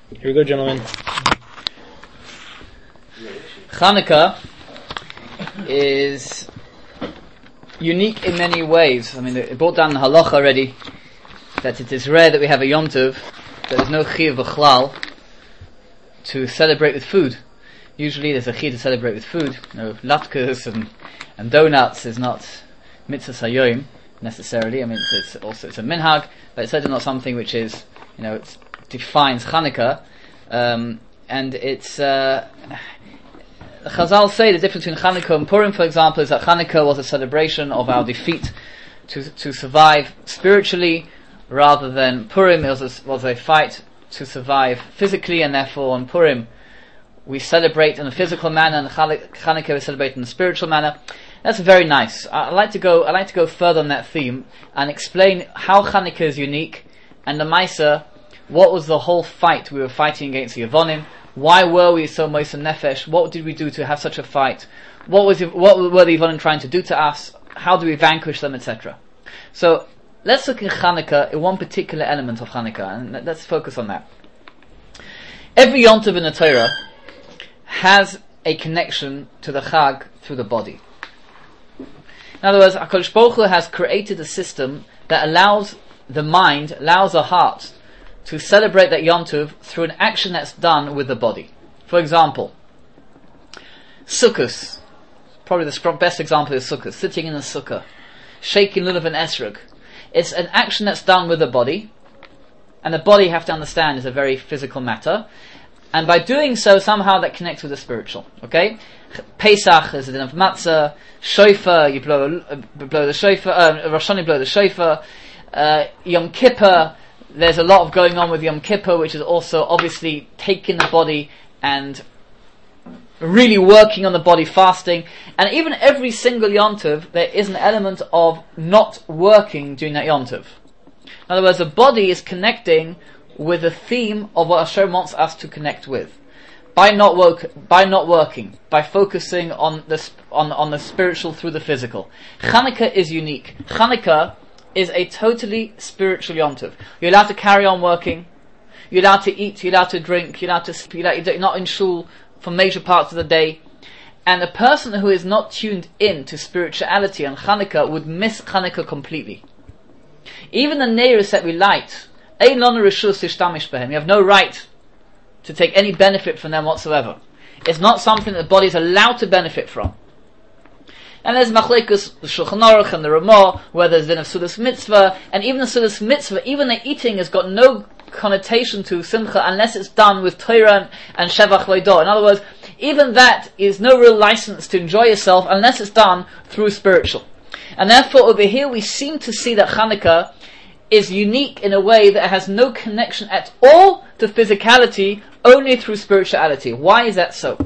Here we go, gentlemen. Hanukkah is unique in many ways. I mean, it brought down the halacha already that it is rare that we have a Yom Tov, that there's no chiyuv v'chlal to celebrate with food. Usually there's a chiyuv to celebrate with food. Latkes and donuts is not mitzvah sayoim necessarily. I mean, it's a minhag, but it's certainly not something which is, it defines Hanukkah. And it's Chazal say the difference between Hanukkah and Purim, for example, is that Hanukkah was a celebration of our defeat to survive spiritually, rather than Purim was a fight to survive physically, and therefore on Purim we celebrate in a physical manner, and Hanukkah we celebrate in a spiritual manner. That's very nice. I like to go further on that theme and explain how Hanukkah is unique, and the Maisa, what was the whole fight we were fighting against the Yevonim. Why were we so Moser Nefesh? What did we do to have such a fight? What were the Yevonim trying to do to us? How do we vanquish them, etc.? So let's look at Hanukkah, in one particular element of Hanukkah, and let's focus on that. Every Yom Tov in the Torah has a connection to the Chag through the body. In other words, HaKadosh Baruch Hu has created a system that allows the mind, allows the heart to celebrate that Yom Tov through an action that's done with the body. For example, Sukkos, probably the best example is Sukkos, sitting in a sukkah, shaking lulav and esrog. It's an action that's done with the body, and the body, you have to understand, is a very physical matter, and by doing so, somehow that connects with the spiritual. Okay? Pesach is a din of matzah, shofar, you blow the shofar, Rosh Hashanah, you blow the shofar, Yom Kippur, there's a lot of going on with Yom Kippur, which is also obviously taking the body and really working on the body, fasting. And even every single Yom Tov, there is an element of not working during that Yom Tov. In other words, the body is connecting with the theme of what Hashem wants us to connect with. By not working, by focusing on the spiritual through the physical. Chanukah is unique. Chanukah is a totally spiritual Yom Tov. You're allowed to carry on working, you're allowed to eat, you're allowed to drink, you're allowed to speak, you're not in shul for major parts of the day. And a person who is not tuned in to spirituality on Chanukah would miss Chanukah completely. Even the neiros that we light, you have no right to take any benefit from them whatsoever. It's not something that the body is allowed to benefit from. And there's Machlekes, the Shulchan Aruch and the Ramah, where there's din of Sudas Mitzvah, and even the Sudas Mitzvah, even the eating has got no connotation to Simcha unless it's done with Torah and Shevach V'Odah. In other words, even that is no real license to enjoy yourself unless it's done through spiritual. And therefore over here we seem to see that Chanukah is unique in a way that has no connection at all to physicality, only through spirituality. Why is that so?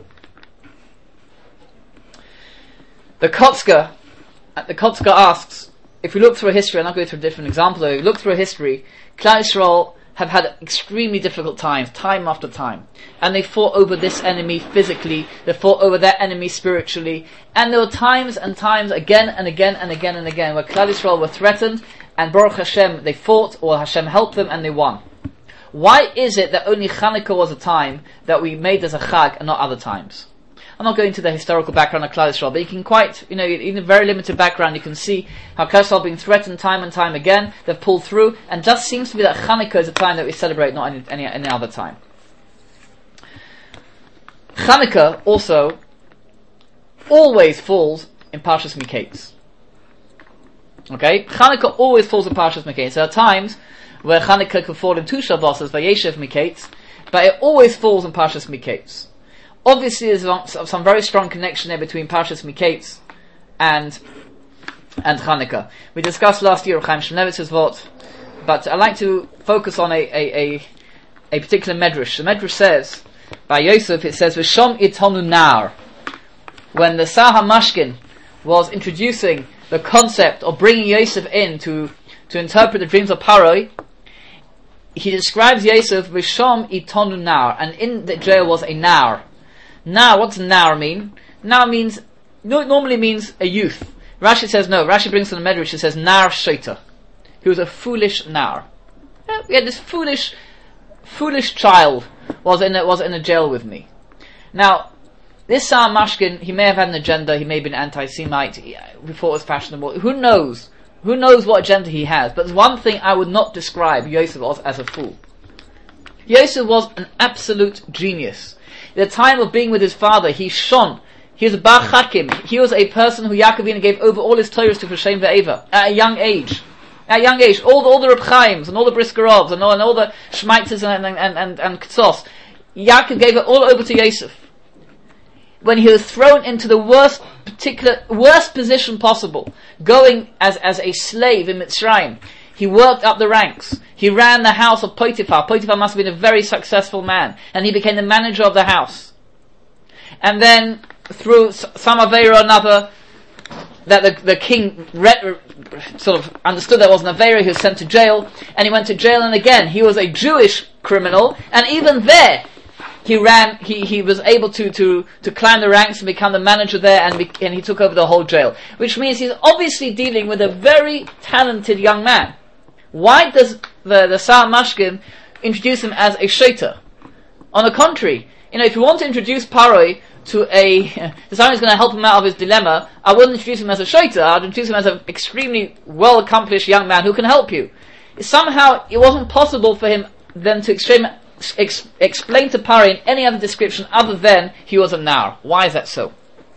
The Kotzker asks, if we look through a history, I'm not going through a different example, if we look through a history, Klal Yisrael have had extremely difficult times, time after time. And they fought over this enemy physically, they fought over that enemy spiritually, and there were times and times, again and again and again and again, where Klal Yisrael were threatened, and Baruch Hashem, they fought, or Hashem helped them, and they won. Why is it that only Chanukah was a time that we made as a Chag, and not other times? I'm not going into the historical background of Klal Yisrael, but you can in a very limited background, you can see how Klal Yisrael being threatened time and time again, they've pulled through, and just seems to be that Chanukah is a time that we celebrate, not any other time. Chanukah also always falls in Parshas Miketz. Okay? Chanukah always falls in Parshas Miketz. There are times where Chanukah could fall in two Shabbos as Vayeshev Miketz, but it always falls in Parshas Miketz. Obviously, there's some very strong connection there between Parshas Miketz and Chanukah. We discussed last year of Chaim Shmelevitz's Vot, but I'd like to focus on a particular medrash. The medrash says, by Yosef, it says, V'shom itonu nar. When the Sar HaMashkin was introducing the concept of bringing Yosef in to interpret the dreams of Paroi, he describes Yosef, V'shom itonu nar, and in the jail was a nar. Now, what does nar mean? Nar normally means a youth. Rashi says no. Rashi brings from the Medrash, it says nar sheta. He was a foolish nar. We had this foolish child was in a jail with me. Now, this Sar Mashkin, he may have had an agenda, he may have been anti-Semite, we thought it was fashionable. Who knows? Who knows what agenda he has? But there's one thing I would not describe Yosef as a fool. Yosef was an absolute genius. At the time of being with his father, he shone. He was a Bar Chakim. He was a person who Yaakov Avinu gave over all his Torahs to Hashem Ve'eva at a young age. At a young age, all the Reb Chaims and all the Briskerovs and all the Shmaitzes and Ktsos, Yaakov gave it all over to Yosef. When he was thrown into the worst position possible, going as a slave in Mitzrayim, he worked up the ranks. He ran the house of Potiphar. Potiphar must have been a very successful man, and he became the manager of the house. And then, through some Aveira or another, that the king sort of understood that was an Aveira, he was sent to jail, and he went to jail, and again, he was a Jewish criminal, and even there, he was able to climb the ranks and become the manager there, and he took over the whole jail. Which means he's obviously dealing with a very talented young man. Why does the Sar Mashkin introduce him as a shaiter? On the contrary, if you want to introduce Paroi to someone who's going to help him out of his dilemma, I wouldn't introduce him as a shaiter, I'd introduce him as an extremely well-accomplished young man who can help you. Somehow, it wasn't possible for him then to explain to Pari in any other description other than he was a nar. Why is that so?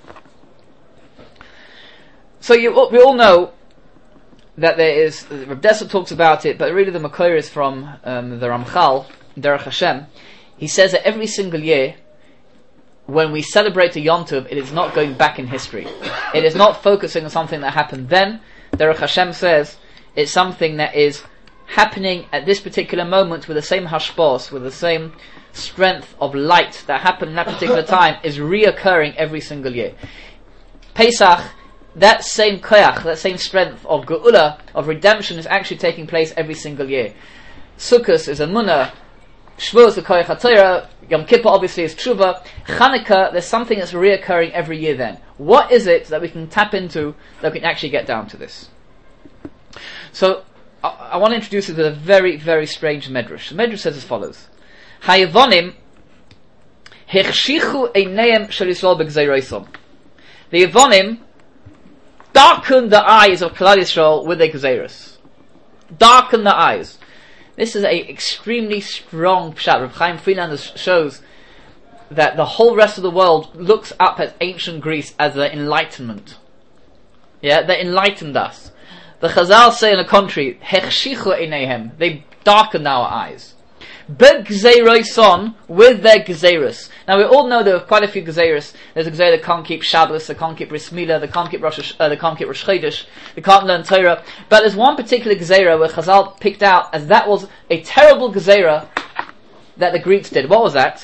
So we all know that there is, Reb Dessler talks about it, but really the Makor is from the Ramchal, Derech Hashem. He says that every single year, when we celebrate the Yom Tov, it is not going back in history. It is not focusing on something that happened then. Derech Hashem says it's something that is happening at this particular moment with the same hashpos, with the same strength of light that happened in that particular time, is reoccurring every single year. Pesach, that same koyach, that same strength of geula, of redemption, is actually taking place every single year. Sukkot is Emunah, Shavuos is the koyach HaTorah, Yom Kippur obviously is Tshuva, Chanukah, there's something that's reoccurring every year then. What is it that we can tap into that we can actually get down to this? So, I want to introduce it with a very, very strange medrash. The medrash says as follows: Hayavonim hechshichu eineim shel Yisrael b'gzeirosom. The Yavonim darkened the eyes of Klal Yisrael with their gzeiros. Darkened the eyes. This is a extremely strong pshat. Reb Chaim Friedlander shows that the whole rest of the world looks up at ancient Greece as the Enlightenment. Yeah, they enlightened us. The Chazal say on the contrary, Hechshichu einehem, they darkened our eyes. Begzeiroson, with their gezeiros. Now we all know there are quite a few gezeiros. There's a gezeira that can't keep Shabbos, that can't keep Bris Milah, that can't keep Rosh Chodesh, they can't learn Torah. But there's one particular gezeira where Chazal picked out as that was a terrible gezeira that the Greeks did. What was that?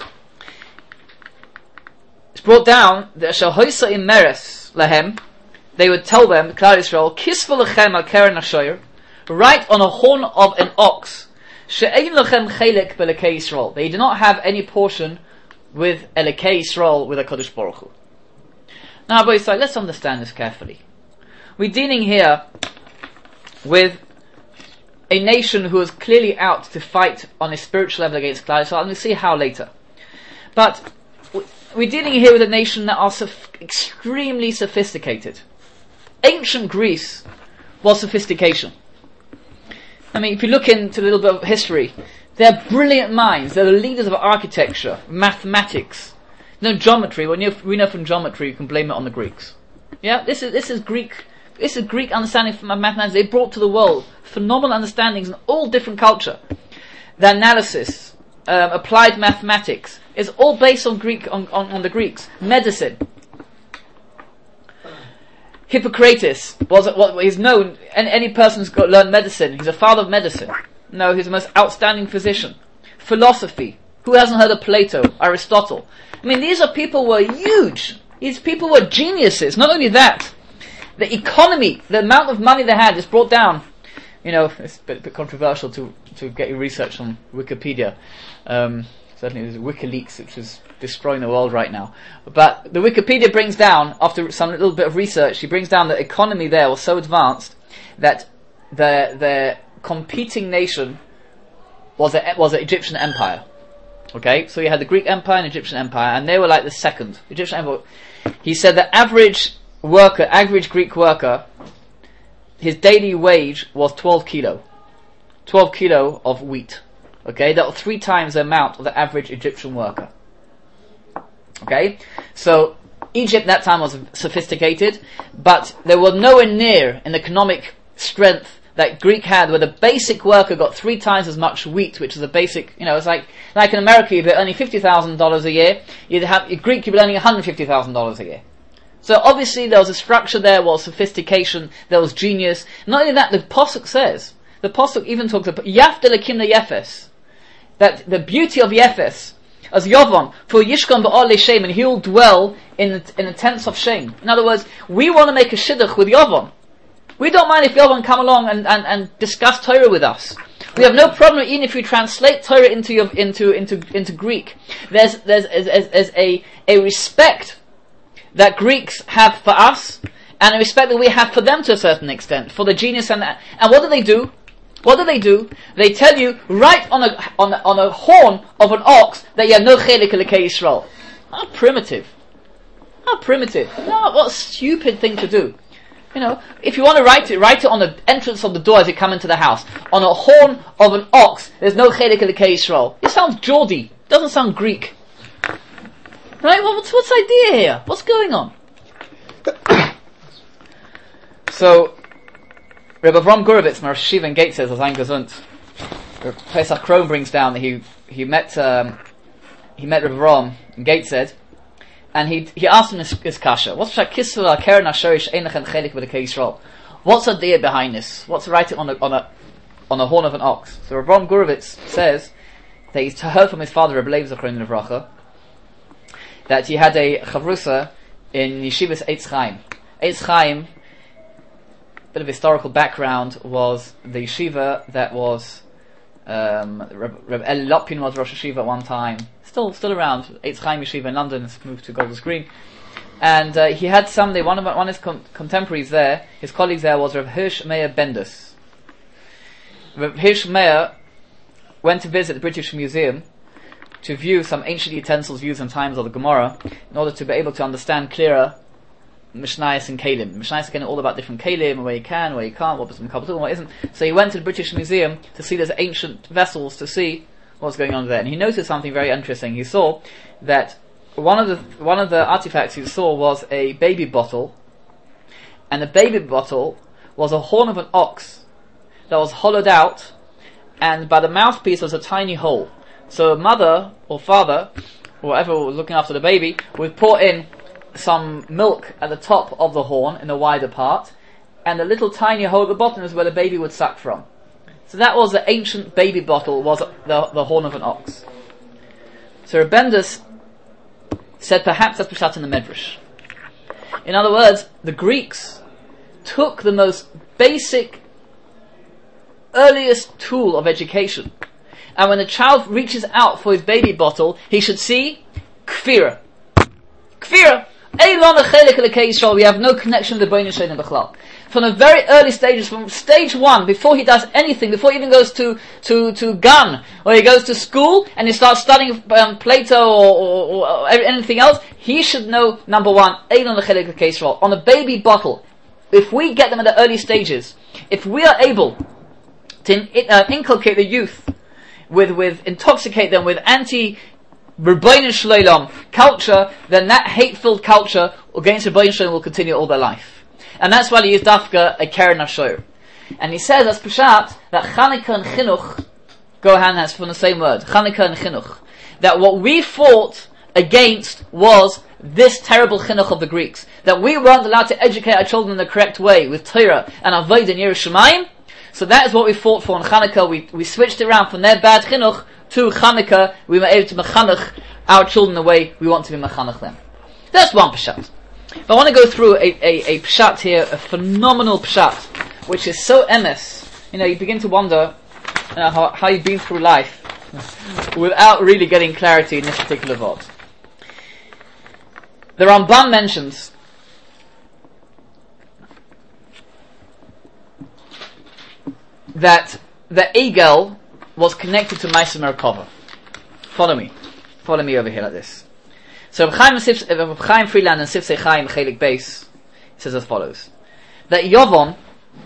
It's brought down that Shahoisa im Meres Lahem, they would tell them, Klal Yisrael, Kisvu lechem al keren hashoyer, write on a horn of an ox, she'ein lechem chelek belekei Yisrael. They do not have any portion with Elekei Yisrael, with a Kodesh Baruch Hu. Now, boys, let's understand this carefully. We're dealing here with a nation who is clearly out to fight on a spiritual level against Klal Yisrael, and we'll see how later. But we're dealing here with a nation that are extremely sophisticated. Ancient Greece was sophistication. I mean, if you look into a little bit of history, they're brilliant minds. They're the leaders of architecture, mathematics, geometry. We know from geometry, you can blame it on the Greeks. Yeah, this is Greek. This is Greek understanding of mathematics. They brought to the world phenomenal understandings in all different culture. The analysis, applied mathematics, is all based on the Greeks. Medicine. Hippocrates was what he's known. Any person who's got learned medicine, he's a father of medicine. No, he's the most outstanding physician. Philosophy. Who hasn't heard of Plato, Aristotle? I mean, these are people who were huge. These people were geniuses. Not only that, the economy, the amount of money they had is brought down. It's a bit controversial to get your research on Wikipedia. Certainly there's WikiLeaks, which is destroying the world right now. But the Wikipedia brings down, after some little bit of research, she brings down the economy there was so advanced that the competing nation was the Egyptian Empire. Okay, so you had the Greek Empire and Egyptian Empire, and they were like the second. Egyptian Empire. He said the average Greek worker, his daily wage was 12 kilo. 12 kilo of wheat. Okay, that was 3 times the amount of the average Egyptian worker. Okay, so Egypt at that time was sophisticated, but there was nowhere near an economic strength that Greek had, where the basic worker got 3 times as much wheat, which is a basic, it's like in America, you'd be earning $50,000 a year, in Greek you'd be earning $150,000 a year. So obviously there was a structure there, there was sophistication, there was genius. Not only that, the Pasuk even talks about Yafta Lekimna Yefes, that the beauty of Yefes, as Yovon, for Yishkon Ba'al Shem, and he will dwell in the tents of shame. In other words, we want to make a shidduch with Yovon. We don't mind if Yovon come along and discuss Torah with us. We have no problem even if we translate Torah into Greek. There's a respect that Greeks have for us, and a respect that we have for them to a certain extent, for the genius and what do they do? What do? They tell you right on a horn of an ox that you have no chelik l'kei Yisrael. How primitive! No, what a stupid thing to do. If you want to write it on the entrance of the door as you come into the house. On a horn of an ox, there's no chelik l'kei Yisrael. It sounds Geordie. It doesn't sound Greek. Right? What's the idea here? What's going on? So, Rebbe Avram Gurovitz, my Rosh Yeshiva in Gate says, as ein gesund, Pesach Kron brings down that he met Rebbe Avram in Gate said, and he asked him his kasha. What's the idea behind this? What's writing on a horn of an ox? So Rebbe Avram Gurovitz says that he's heard from his father Rebbe Leib Zachron Livracha that he had a chavrusa in Yeshivas Eitz Chaim. Eitz Chaim, bit of historical background, was the yeshiva that was Reb Eli Lopin was Rosh Yeshiva at one time, still around. Eitz Chaim Yeshiva in London has moved to Golders Green, and he had one of his contemporaries there, his colleagues there, was Reb Hirsch Meir Bendis. Reb Hirsch Meir went to visit the British Museum to view some ancient utensils used in times of the Gemara, in order to be able to understand clearer Mishnayos and Kalim. Mishnayos are all about different Kalim, where you can, where you can't, what is Kabbalah and what isn't. So he went to the British Museum to see those ancient vessels, to see what's going on there. And he noticed something very interesting. He saw that one of the artifacts he saw was a baby bottle, and the baby bottle was a horn of an ox that was hollowed out, and by the mouthpiece was a tiny hole. So mother or father, or whoever was looking after the baby, would pour in some milk at the top of the horn in the wider part, and the little tiny hole at the bottom is where the baby would suck from. So that was the ancient baby bottle, was the horn of an ox. So Rebendus said perhaps that's Pshat in the Medrash. In other words, the Greeks took the most basic, earliest tool of education, and when the child reaches out for his baby bottle, he should see Kfira. Kfira! We have no connection with the Bnei Yisrael B'chlal. From the very early stages, from stage 1, before he does anything, before he even goes to Gun, or he goes to school and he starts studying Plato or anything else, he should know, number 1, on a baby bottle. If we get them at the early stages, if we are able to inculcate the youth intoxicate them with Rebbeinu Shleilam culture, then that hate-filled culture against Rebbeinu Shleilam will continue all their life. And that's why he used Dafka a Keren Asher. And he says as Peshat that Chanukah and Chinuch go hand in hand from the same word. Chanukah and Chinuch. That what we fought against was this terrible Chinuch of the Greeks. That we weren't allowed to educate our children in the correct way with Torah and Avodah in Yerushalayim. So that is what we fought for in Chanukah. We switched it around from their bad Chinuch to Chanukah. We were able to mechanech our children the way we want to be mechanech them. That's one pshat. But I want to go through a pshat here, a phenomenal pshat, which is so emes. You begin to wonder how you've been through life without really getting clarity in this particular vod. The Rambam mentions that the Egel was connected to Ma'aser Merkava. Follow me over here like this. So Reb Chaim Friedland and Sifsei Chaim Chelik Beis says as follows: that Yavon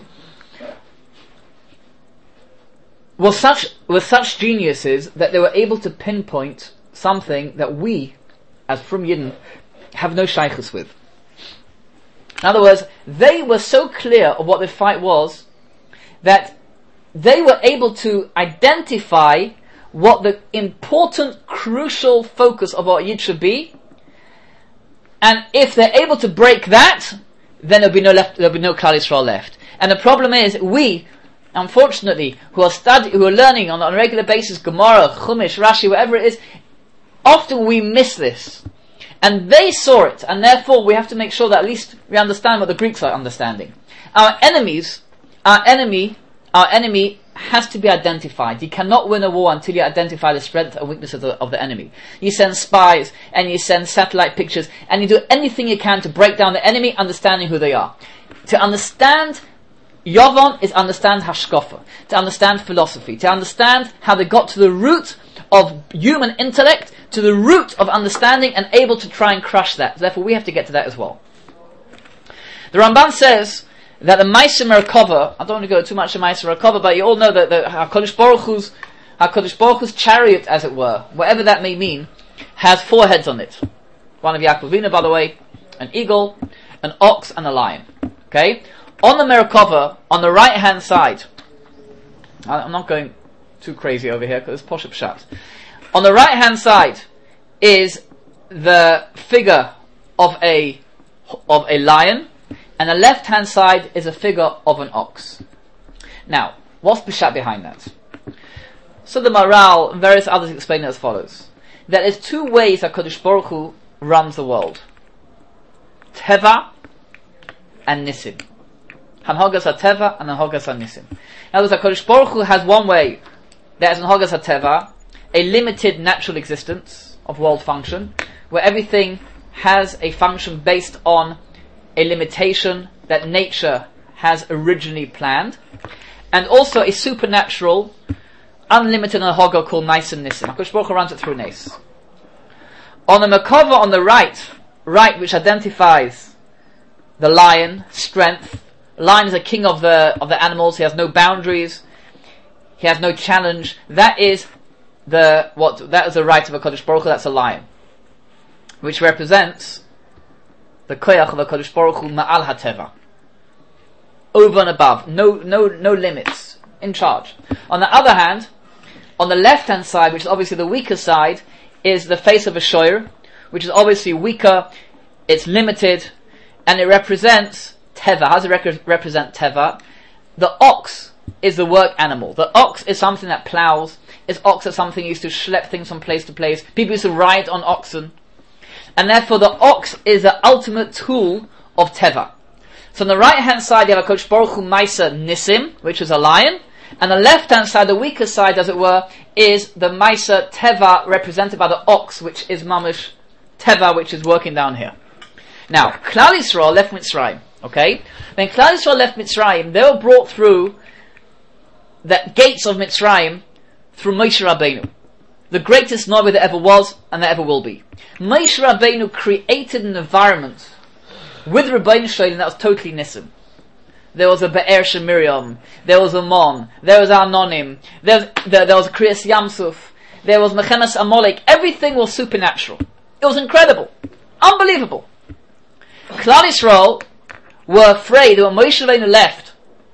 were such geniuses that they were able to pinpoint something that we, as from Yidden, have no shaykhus with. In other words, they were so clear of what the fight was that they were able to identify what the important, crucial focus of what Yid should be, and if they're able to break that, then there'll be no Klal Yisrael left. And the problem is, we, unfortunately, who are learning on a regular basis, Gemara, Chumash, Rashi, whatever it is, often we miss this. And they saw it, and therefore we have to make sure that at least we understand what the Greeks are understanding. Our enemy has to be identified. You cannot win a war until you identify the strength and weaknesses of the enemy. You send spies, and you send satellite pictures, and you do anything you can to break down the enemy, understanding who they are. To understand Yavon is understand Hashkofa, to understand philosophy, to understand how they got to the root of human intellect, to the root of understanding, and able to try and crush that. Therefore we have to get to that as well. The Ramban says that the Ma'aser Merkava, I don't want to go too much to Ma'aser Merkava, but you all know that HaKadosh Baruch Hu's chariot, as it were, whatever that may mean, has 4 heads on it. One of Yaakov Avinu, by the way, an eagle, an ox, and a lion. Okay? On the Merkava, on the right hand side, I'm not going too crazy over here because it's Poshup Pshat. On the right hand side is the figure of a lion, and the left hand side is a figure of an ox. Now, what's Pshat behind that? So the Maral and various others explain it as follows: that there's 2 ways that Kadosh Baruch Hu runs the world: Teva and Nisim. Hanhogas HaTeva and Hanhogas HaNisim. In other words, HaKadosh Baruch Hu has one way, that is Hanhogas HaTeva, a limited natural existence of world function, where everything has a function based on a limitation that nature has originally planned, and also a supernatural, unlimited Hanhoga called Nais and Nisim. HaKadosh Baruch Hu runs it through Nais. On the Merkava on the right, which identifies the lion, strength. Lion is a king of the animals. He has no boundaries. He has no challenge. That is the right of a Kadosh Baruch Hu. That's a lion, which represents the koyach of a Kadosh Baruch Hu ma'al hateva, over and above, no limits, in charge. On the other hand, on the left hand side, which is obviously the weaker side, is the face of a shoyer, which is obviously weaker. It's limited, and it represents Teva. How does it represent Teva? The ox is the work animal. The ox is something that plows. Ox is something used to schlep things from place to place. People used to ride on oxen. And therefore the ox is the ultimate tool of Teva. So on the right hand side you have a Kodesh Baruch Hu Ma'aser Nisim, which is a lion. And the left hand side, the weaker side as it were, is the Ma'aser Teva represented by the ox, which is Mamish Teva, which is working down here. Now, Klal Yisrael left Mitzrayim. Okay? When Klal Yisrael left Mitzrayim, they were brought through the gates of Mitzrayim through Moshe Rabbeinu, the greatest Navi that ever was and that ever will be. Moshe Rabbeinu created an environment with Rabbeinu Shalom that was totally Nisim. There was a Be'er Shemiriam, there was a Mon, there was Anonim, there was Kriyas Yamsuf, there was Mechemes Amalek. Everything was supernatural. It was incredible. Unbelievable. Klal Yisrael were afraid when Moshe Rabbeinu left.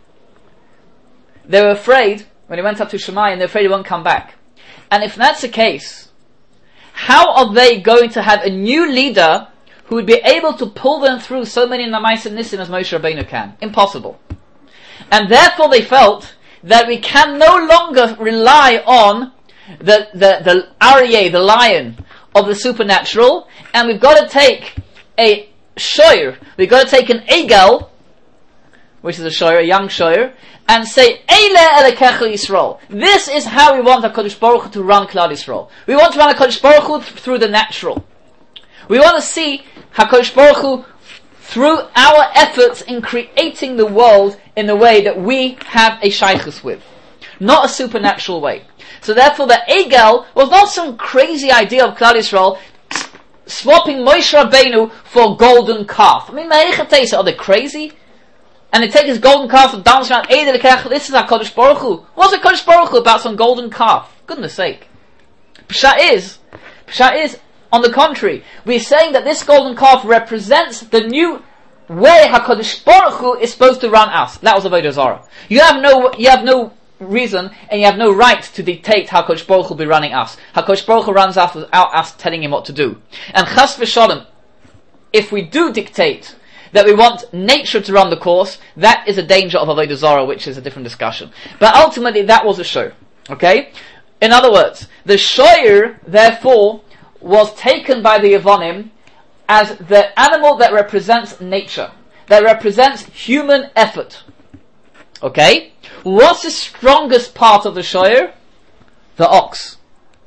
They were afraid when he went up to Shammai, and they're afraid he won't come back. And if that's the case, how are they going to have a new leader who would be able to pull them through so many Namais and Nisim as Moshe Rabbeinu can? Impossible. And therefore they felt that we can no longer rely on the Aryeh, the lion of the supernatural, and we've got to take a shoyer, we've got to take an egel, which is a shoyer, a young shoyer, and say, Eile Elekecha Yisrael. This is how we want HaKadosh Baruch Hu to run Klal Yisrael. We want to run HaKadosh Baruch Hu through the natural. We want to see HaKadosh Baruch Hu through our efforts in creating the world in the way that we have a shaykhus with. Not a supernatural way. So therefore the Egel was not some crazy idea of Klal Yisrael swapping Moshe Rabbeinu for a golden calf. I mean, are they crazy? And they take his golden calf and dance around, this is HaKadosh Baruch Hu. What's HaKadosh Baruch Hu about some golden calf? Goodness sake. Pshat is, on the contrary, we're saying that this golden calf represents the new way HaKadosh Baruch Hu is supposed to run us. That was Avodah Zarah. You have no reason and you have no right to dictate how HaKadosh Baruch Hu will be running us. HaKadosh Baruch Hu runs us without us telling him what to do. And Chas v'Shalom, if we do dictate that we want nature to run the course, that is a danger of Avodah Zarah, which is a different discussion. But ultimately, that was a show. Okay? In other words, the shoyer, therefore, was taken by the Yevonim as the animal that represents nature, that represents human effort. Okay? What's the strongest part of the shoyer? The ox.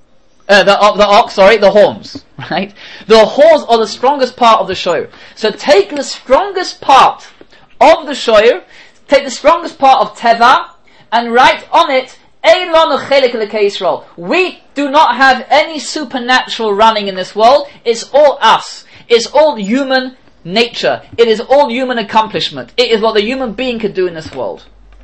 The horns. Right? The horns are the strongest part of the shoyer. So take the strongest part of the shoyer, take the strongest part of teva, and write on it, we do not have any supernatural running in this world. It's all us. It's all human nature. It is all human accomplishment. It is what the human being could do in this world.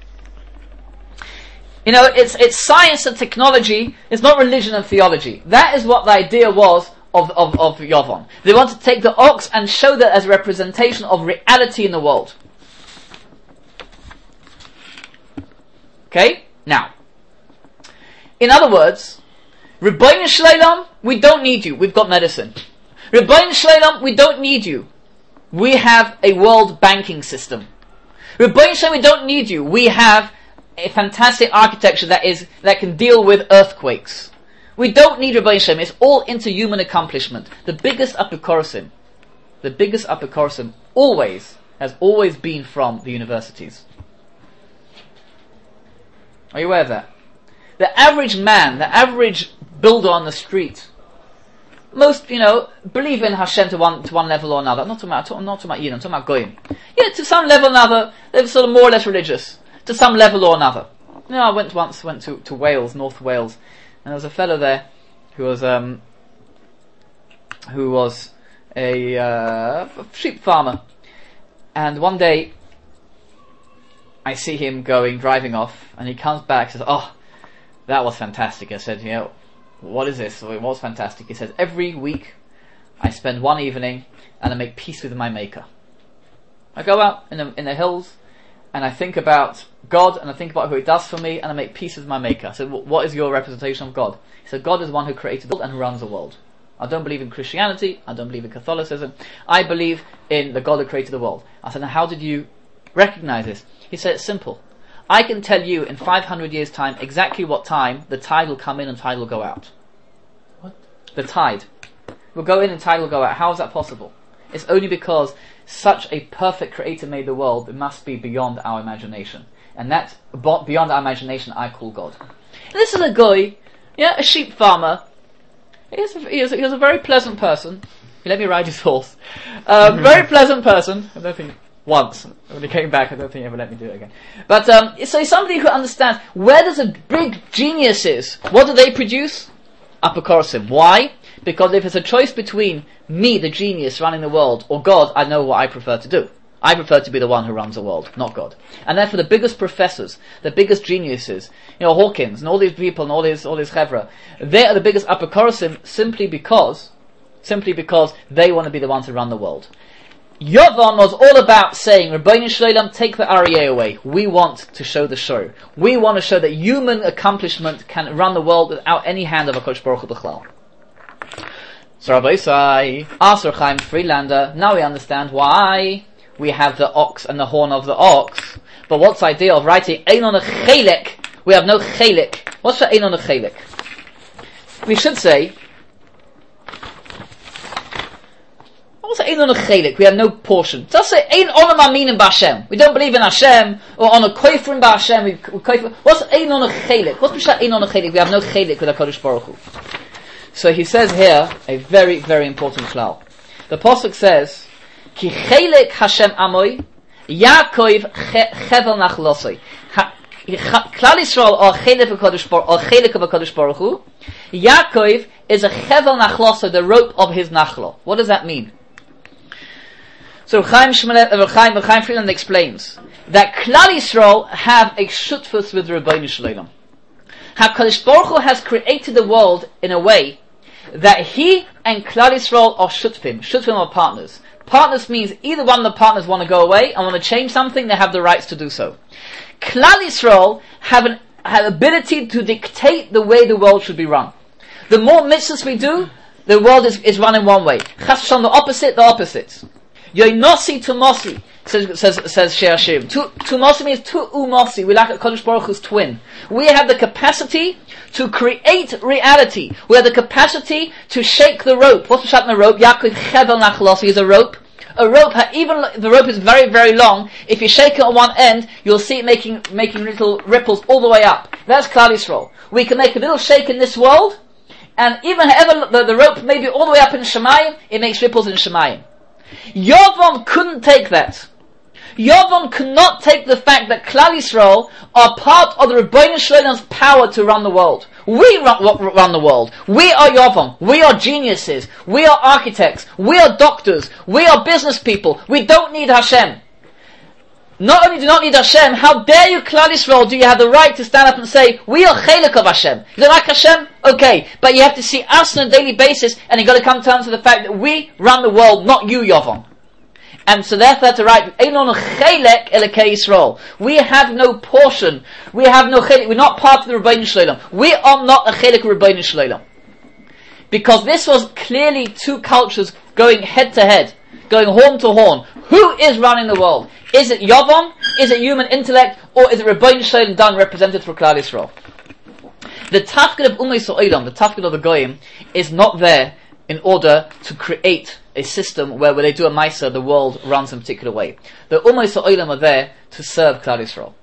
You know, it's science and technology. It's not religion and theology. That is what the idea was of Yavon. They want to take the ox and show that as a representation of reality in the world. Okay? Now, in other words, Rebbeinu Shleilam, we don't need you. We've got medicine. Rebbeinu Shleilam, we don't need you. We have a world banking system. Rebbeinu Shleilam, we don't need you. We have a fantastic architecture that can deal with earthquakes. We don't need Rebbeinu Shleilam. It's all into human accomplishment. The biggest apikorasim has always been from the universities. Are you aware of that? The average man, the average builder on the street, most, believe in Hashem to one level or another. I'm not talking about Yidden, I'm talking about Goyim. Yeah, to some level or another, they're sort of more or less religious. To some level or another. I went to Wales, North Wales, and there was a fellow there who was a sheep farmer. And one day, I see him driving off, and he comes back and says, "Oh, that was fantastic." I said, "What is this?" Well, it was fantastic. He says, "Every week, I spend one evening, and I make peace with my Maker. I go out in the hills, and I think about God, and I think about who He does for me, and I make peace with my Maker." I said, "What is your representation of God?" He said, "God is the one who created the world and who runs the world. I don't believe in Christianity, I don't believe in Catholicism, I believe in the God who created the world." I said, "Now how did you recognize this?" He said, "It's simple. I can tell you in 500 years' time exactly what time the tide will come in and tide will go out." What? The tide will go in and tide will go out. How is that possible? It's only because such a perfect creator made the world. It must be beyond our imagination. And that, beyond our imagination, I call God. And this is a guy, a sheep farmer. He was a very pleasant person. He let me ride his horse. Very pleasant person. I don't think once. When he came back, I don't think he ever let me do it again. But, so he's somebody who understands where does a big genius is. What do they produce? Apikorasim. Why? Because if it's a choice between me, the genius, running the world, or God, I know what I prefer to do. I prefer to be the one who runs the world, not God. And therefore the biggest professors, the biggest geniuses, Hawkins, and all these people, and all these chevra, they are the biggest apikorasim simply because they want to be the ones who run the world. Yovan was all about saying, Rebbeinu Shleilam, take the Aryeh away. We want to show the show. We want to show that human accomplishment can run the world without any hand of HaKadosh Baruch Hu B'chlal. So Rabbi Isai, Asher Chaim Friedlander, now we understand why we have the ox and the horn of the ox. But what's the idea of writing Ein on a Chelek? We have no Chelek. What's for Ein on a Chelek? We should say, what's Ein on a Chelek? We have no portion. Just say Ein on a Maminim B'Hashem. We don't believe in Hashem, or on a Koifrim B'Hashem. What's Ein on a Chelek? What's Pshat Ein on a Chelek? We have no Chelek with HaKadosh Baruch Hu. So he says here a very, very important klal. The pasuk says, "Ki chelek Hashem amoy, Yaakov chevel nachlosoi." Klal Yisrael are chelik of HaKadosh Baruch Hu. Yaakov is a chevel nachloso, the rope of his nachlo. What does that mean? So Chaim Friedland explains that Klal Yisrael have a shutfus with Rabbeinu Shloim. HaKadosh Baruch Hu has created the world in a way that he and Klal Yisrael are shutfim. Shutfim are partners. Partners means either one of the partners want to go away and want to change something, they have the rights to do so. Klal Yisrael have ability to dictate the way the world should be run. The more mitzvahs we do, the world is run in one way. Chas v'shalom, the opposite. Yoinosi to Mosi, says Shir Hashirim. To Mosi means to Umosi. We like Kodesh Baruch Hu's twin. We have the capacity to create reality. We have the capacity to shake the rope. What's the shot in the rope? Yaakov Chevel Nachlosi is a rope. A rope, even the rope is very, very long. If you shake it on one end, you'll see it making little ripples all the way up. That's Klal Yisrael. We can make a little shake in this world, and even however the rope may be all the way up in Shemayim, it makes ripples in Shemayim. Yovam couldn't take that. Yovam could not take the fact that Klal Yisrael are part of the Rebbeinu Shloim's power to run the world. We run the world. We are Yovam. We are geniuses. We are architects. We are doctors. We are business people. We don't need Hashem. Not only do not need Hashem, how dare you, Klal Yisrael, do you have the right to stand up and say, we are chelik of Hashem. You don't like Hashem? Okay. But you have to see us on a daily basis, and you've got to come to terms with the fact that we run the world, not you, Yovam. And so therefore that's the right. Einon chelek elokei Yisrael. We have no portion. We have no chelek. We're not part of the Rebbeinu Shloim. We are not a chelek of Rebbeinu Shloim. Because this was clearly two cultures going head to head, going horn to horn. Who is running the world? Is it Yovam? Is it human intellect? Or is it Rebbeinu Shloim done represented for Klal Yisrael? The tafkid of Umay So'ilam, the tafkid of the Goyim, is not there in order to create a system where they do a Maisa, the world runs in a particular way. The Umay So'ilam are there to serve Klal Yisrael.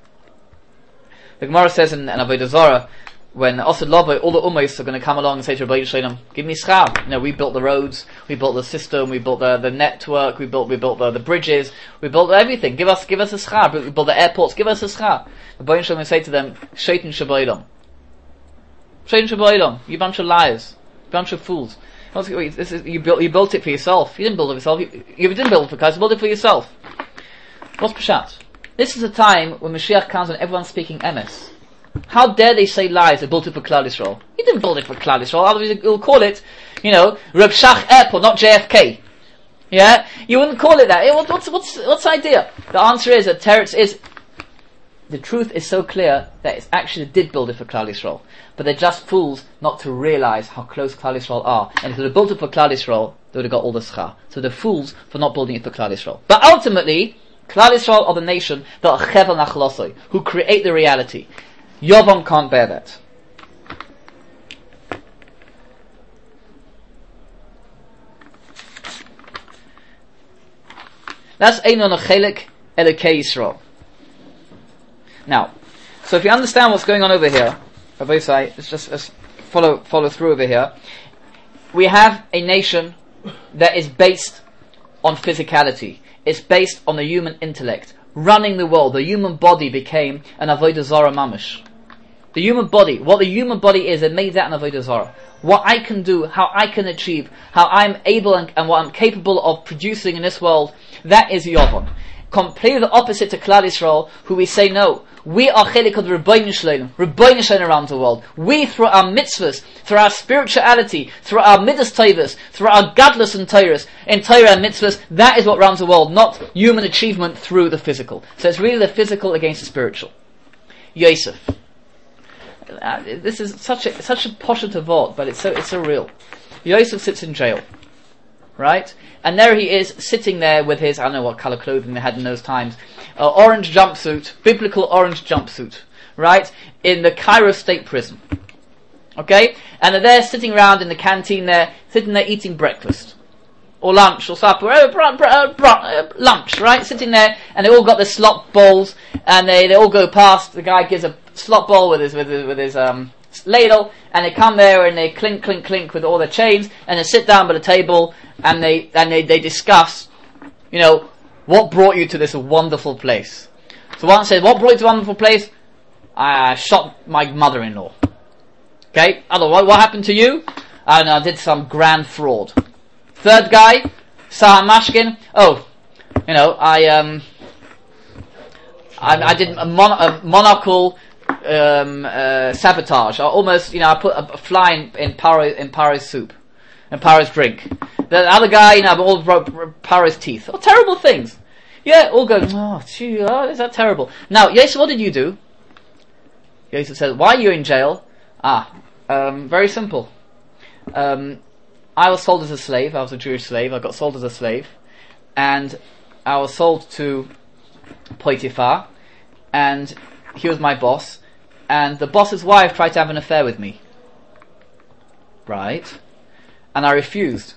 The Gemara says in Avodah Zarah, when Osad Lovay, all the Umays are going to come along and say to Rebbeinu Shloim, give me schar. You know, we built the roads, we built the system, we built the network, we built the bridges, we built everything. Give us a schar. We built the airports. Give us a schar. Rebbeinu Shloim will say to them, Shaitan Shabbaylam. Shaitan Shabbaylam. You bunch of liars. You bunch of fools. You built it for yourself. You didn't build it for yourself. You didn't build it for Christ. You built it for yourself. What's Peshat? This is a time when Mashiach comes and everyone's speaking emes. How dare they say lies? They built it for Klal Yisrael. You didn't build it for Klal Yisrael. Otherwise you'll call it, Reb Shach Airport, not JFK. Yeah? You wouldn't call it that. What's the idea? The answer is that Teretz is, the truth is so clear that it's actually did build it for Klal Yisrael. But they're just fools not to realize how close Klal Yisrael are. And if they had built it for Klal Yisrael, they would have got all the schar. So they're fools for not building it for Klal Yisrael. But ultimately, Klal Yisrael are the nation that are chevel nachlosoi, who create the reality. Yovam can't bear that. That's Einon Chelek Elokei Yisrael. Now, so if you understand what's going on over here, let's follow through over here. We have a nation that is based on physicality. It's based on the human intellect. Running the world, the human body became an Avodah Zarah mamish. The human body, what the human body is, it made that an Avodah Zarah. What I can do, how I can achieve, how I'm able and what I'm capable of producing in this world, that is Yovam. Completely the opposite to Klal Yisrael, who we say no. We are chelik of the Rebbeinu Shloim around the world. We, through our mitzvahs, through our spirituality, through our midas tovos, through our gadlus and Torah and mitzvahs, that is what runs the world, not human achievement through the physical. So it's really the physical against the spiritual. Yosef. This is such a poshet avot, but it's so real. Yosef sits in jail, right? And there he is, sitting there with his, I don't know what colour clothing they had in those times, orange jumpsuit, biblical orange jumpsuit, right? In the Cairo State Prison. Okay? And they're there sitting around in the canteen there, sitting there eating breakfast. Or lunch, or supper, lunch, right? Sitting there, and they all got their slop bowls, and they all go past, the guy gives a slop bowl with his ladle, and they come there and they clink with all their chains, and they sit down by the table, and they discuss, what brought you to this wonderful place. So one says, what brought you to a wonderful place? I shot my mother-in-law. Okay, otherwise, what happened to you? I did some grand fraud. Third guy, Sahar Mashkin. I did a monarchical sabotage. I almost, I put a fly in Paro's soup, in Paro's drink. The other guy, all broke Paro's teeth. Oh, terrible things. Yeah, all go, is that terrible? Now, Yosef, what did you do? Yosef said, why are you in jail? Very simple. I was sold as a slave. I was a Jewish slave. I got sold as a slave. And I was sold to Potiphar. And he was my boss. And the boss's wife tried to have an affair with me. Right. And I refused.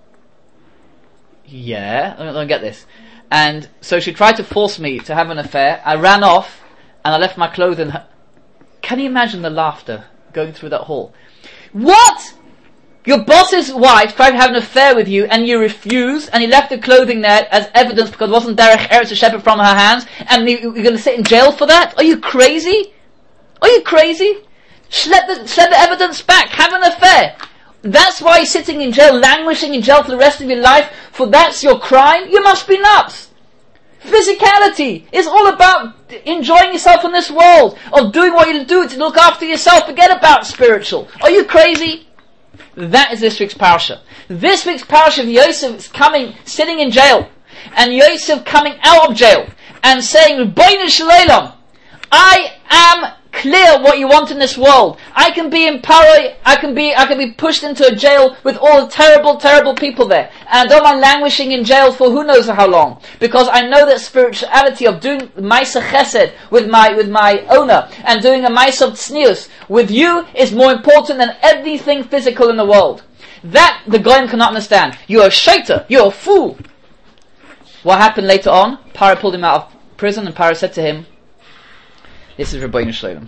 Yeah, I don't get this. And so she tried to force me to have an affair. I ran off. And I left my clothes in her. Can you imagine the laughter going through that hall? What? Your boss's wife tried to have an affair with you and you refused, and he left the clothing there as evidence because it wasn't Derech Eretz to shepherd from her hands, and you're going to sit in jail for that? Are you crazy? Are you crazy? Let the evidence back. Have an affair. That's why you're sitting in jail, languishing in jail for the rest of your life, for that's your crime? You must be nuts. Physicality is all about enjoying yourself in this world, of doing what you do to look after yourself. Forget about spiritual. Are you crazy? That is this week's parasha. This week's parasha of Yosef is sitting in jail, and Yosef coming out of jail and saying, Rebbeinu Shalom, I am clear what you want in this world. I can be in Paro, I can be pushed into a jail with all the terrible, terrible people there. And I don't mind languishing in jail for who knows how long. Because I know that spirituality of doing Maisa Chesed with my owner and doing a Maisa of Tznius with you is more important than everything physical in the world. That the Goyim cannot understand. You're a shaiter, you're a fool. What happened later on? Paro pulled him out of prison and Paro said to him, this is Rebbeinu Shalom.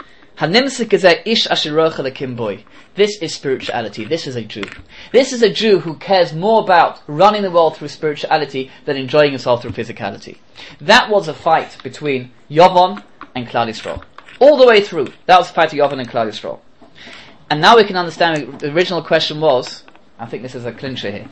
This is spirituality. This is a Jew. This is a Jew who cares more about running the world through spirituality than enjoying himself through physicality. That was a fight between Yavon and Klal Yisrael. All the way through. That was a fight of Yavon and Klal Yisrael. And now we can understand the original question was, I think this is a clincher here.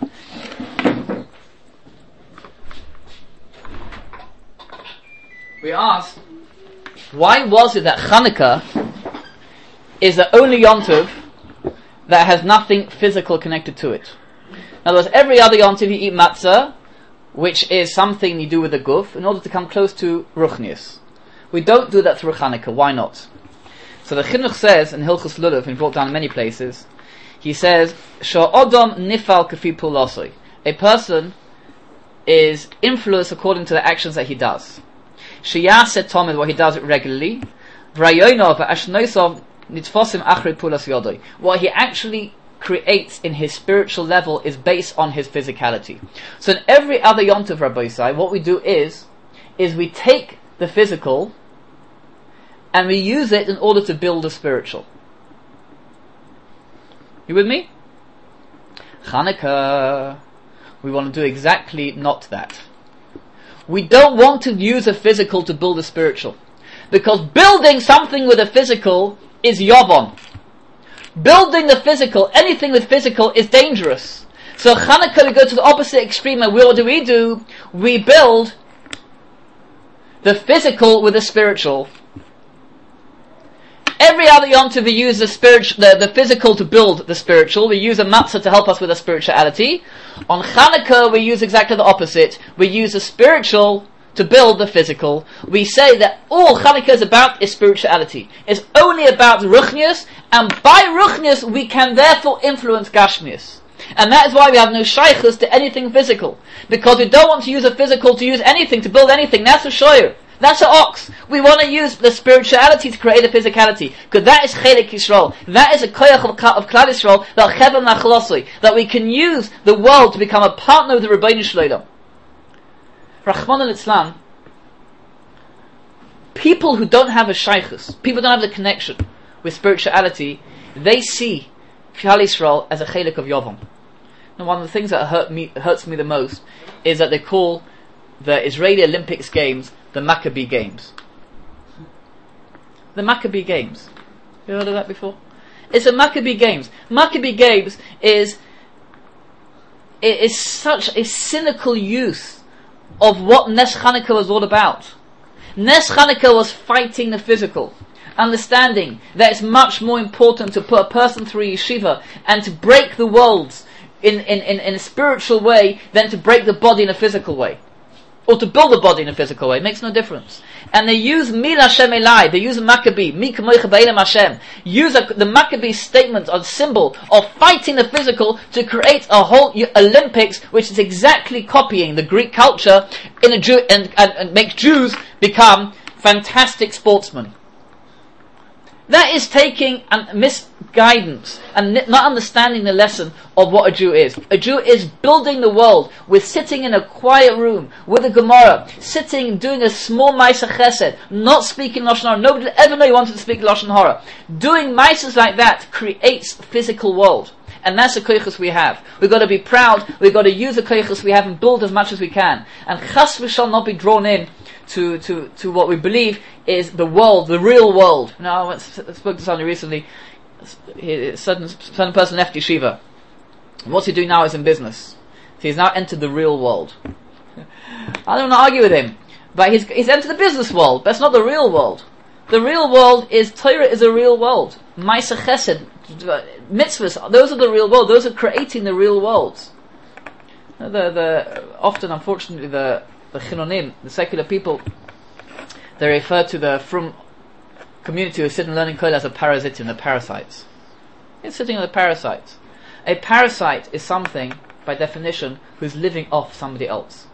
We asked, why was it that Chanukah is the only Yontiv that has nothing physical connected to it? In other words, every other Yontiv you eat matzah, which is something you do with the guf, in order to come close to Ruchnius. We don't do that through Chanukah. Why not? So the Chinuch says in Hilchos Lulav, and brought down in many places, he says, Sha'odom nifal kafi pulasoi. A person is influenced according to the actions that he does. Sheyaseh Tomid, what he does regularly. Vrayoinov ashnoisov nitfosim achri pulas yodoi. What he actually creates in his spiritual level is based on his physicality. So in every other Yontiv Rabbi Yisai, what we do is we take the physical and we use it in order to build the spiritual. You with me? Chanukah, we want to do exactly not that. We don't want to use a physical to build a spiritual. Because building something with a physical is Yavon. Building the physical, anything with physical, is dangerous. So Chanukah, we go to the opposite extreme, and what do? We build the physical with the spiritual. Every other Yontiv we use the physical to build the spiritual. We use a matzah to help us with the spirituality. On Chanukah we use exactly the opposite. We use the spiritual to build the physical. We say that all Chanukah is about is spirituality. It's only about Ruchnius, and by Ruchnius we can therefore influence Gashmius. And that is why we have no shaykhus to anything physical. Because we don't want to use a physical to use anything, to build anything. That's a shoyer. That's an ox. We want to use the spirituality to create a physicality. Because that is Chelek Yisrael. That is a koyach of Klal Yisrael, that we can use the world to become a partner with the Rebbeinu Shalom. Rachmana litzlan, people who don't have a shaykhus, people who don't have the connection with spirituality, they see Klal Yisrael as a Chelek of Yavam. And one of the things that hurts me the most is that they call the Israeli Olympics Games the Maccabee Games. The Maccabee Games. You heard of that before? It's a Maccabee Games. Maccabee Games is such a cynical use of what Nes Chanukah was all about. Nes Chanukah was fighting the physical, understanding that it's much more important to put a person through yeshiva and to break the worlds in a spiritual way than to break the body in a physical way. Or to build the body in a physical way. It makes no difference. And they use Mil Hashem Elai, they use Maccabee, Mi Kamoicha B'Elam Hashem, use the Maccabee statement or symbol of fighting the physical to create a whole Olympics which is exactly copying the Greek culture in a Jew, and make Jews become fantastic sportsmen. That is taking misguidance and not understanding the lesson of what a Jew is. A Jew is building the world with sitting in a quiet room with a Gemara, sitting doing a small Maisa Chesed, not speaking Lashon Hara. Nobody would ever know you wanted to speak Lashon Hara. Doing Maisas like that creates a physical world. And that's the koichus we have. We've got to be proud, we've got to use the koichus we have and build as much as we can. And chas v'shal not be drawn in to what we believe is the world, the real world. Now, I spoke to somebody recently, a certain person left yeshiva. What he's doing now is in business. So he's now entered the real world. I don't want to argue with him, but he's entered the business world, but it's not the real world. The real world is, Torah is a real world. Maisa Chesed, mitzvahs, those are the real world, those are creating the real worlds. Often, unfortunately, the Chinonim, the secular people, they refer to the Frum community who sit and learning Koil as a parasitim, the parasites. It's sitting on the parasites. A parasite is something, by definition, who's living off somebody else.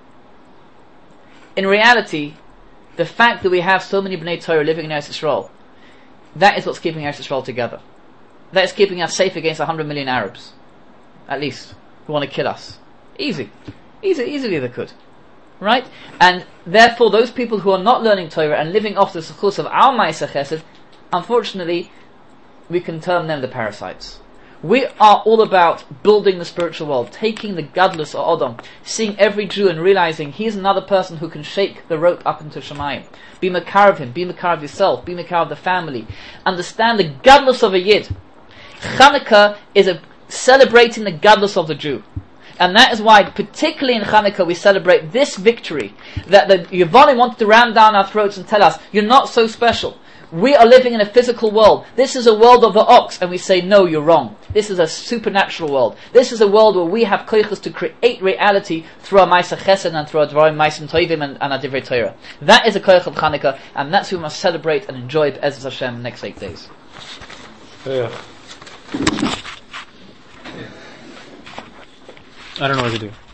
In reality, the fact that we have so many Bnei Torah living in Eretz Yisrael, that is what's keeping Eretz Yisrael together. That is keeping us safe against 100 million Arabs, at least, who want to kill us. Easily they could. Right? And therefore those people who are not learning Torah and living off the suchus of our Ma'aseh Chesed, unfortunately, we can term them the parasites. We are all about building the spiritual world, taking the gadlus or Odom, seeing every Jew and realizing he's another person who can shake the rope up into Shemayim. Be makar of him, be makar of yourself, be makar of the family. Understand the gadlus of a Yid. Chanukah is celebrating the gadlus of the Jew. And that is why, particularly in Chanukah, we celebrate this victory, that the Yevonim wanted to ram down our throats and tell us, you're not so special. We are living in a physical world. This is a world of the ox, and we say, no, you're wrong. This is a supernatural world. This is a world where we have koichas to create reality through our Maisa Chesed and through our Dvarim Maisim Toivim and our Divrei Torah. That is a koich of Chanukah, and that's what we must celebrate and enjoy Be'ezus Hashem the next 8 days. Yeah. I don't know what to do.